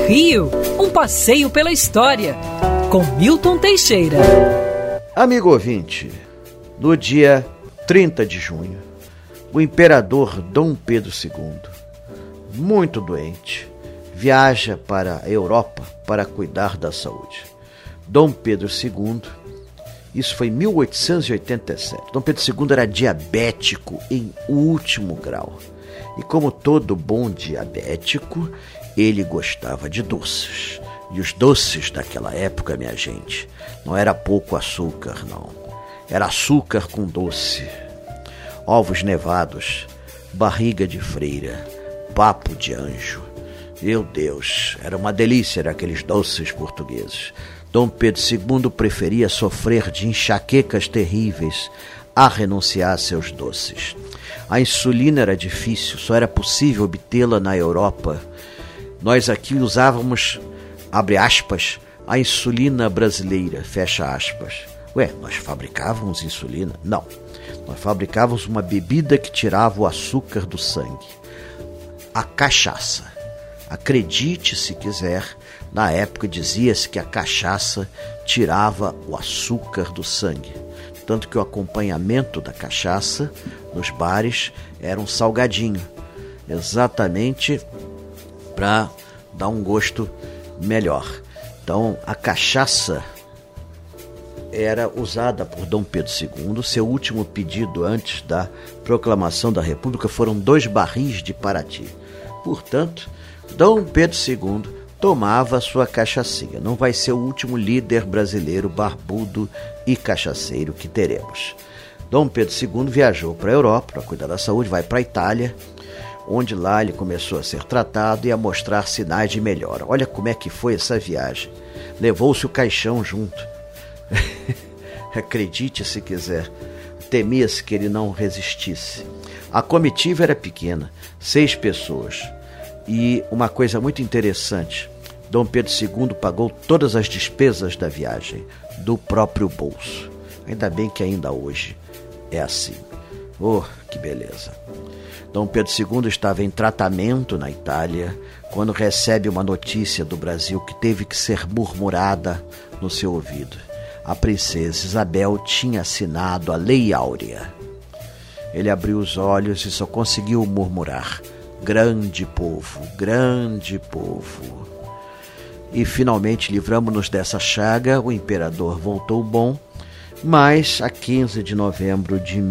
Rio, um passeio pela história, com Milton Teixeira. Amigo ouvinte, no dia 30 de junho, o imperador Dom Pedro II, muito doente, viaja para a Europa para cuidar da saúde. Dom Pedro II, isso foi em 1887. Dom Pedro II era diabético em último grau. E como todo bom diabético, ele gostava de doces. E os doces daquela época, minha gente, não era pouco açúcar, não. Era açúcar com doce. Ovos nevados, barriga de freira, papo de anjo. Meu Deus, era uma delícia aqueles doces portugueses. Dom Pedro II preferia sofrer de enxaquecas terríveis a renunciar a seus doces. A insulina era difícil, só era possível obtê-la na Europa. Nós aqui usávamos, abre aspas, a insulina brasileira, fecha aspas. Nós fabricávamos insulina? Não. Nós fabricávamos uma bebida que tirava o açúcar do sangue. A cachaça. Acredite se quiser, na época dizia-se que a cachaça tirava o açúcar do sangue. Tanto que o acompanhamento da cachaça nos bares era um salgadinho, exatamente para dar um gosto melhor. Então a cachaça era usada por Dom Pedro II. Seu último pedido antes da proclamação da República foram 2 barris de Paraty. Portanto, Dom Pedro II tomava sua cachaçinha. Não vai ser o último líder brasileiro barbudo e cachaceiro que teremos. Dom Pedro II viajou para a Europa para cuidar da saúde, vai para a Itália, onde lá ele começou a ser tratado e a mostrar sinais de melhora. Olha como é que foi essa viagem. Levou-se o caixão junto. Acredite se quiser. Temia-se que ele não resistisse. A comitiva era pequena, 6 pessoas. E uma coisa muito interessante, Dom Pedro II pagou todas as despesas da viagem, do próprio bolso. Ainda bem que ainda hoje é assim. Oh, que beleza. Dom Pedro II estava em tratamento na Itália quando recebe uma notícia do Brasil que teve que ser murmurada no seu ouvido. A princesa Isabel tinha assinado a Lei Áurea. Ele abriu os olhos e só conseguiu murmurar: grande povo, grande povo. E finalmente livramos-nos dessa chaga, o imperador voltou bom, mas a 15 de novembro de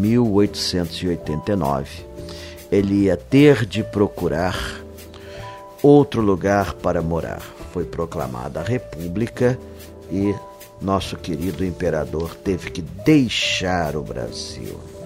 1889, ele ia ter de procurar outro lugar para morar. Foi proclamada a República e nosso querido imperador teve que deixar o Brasil.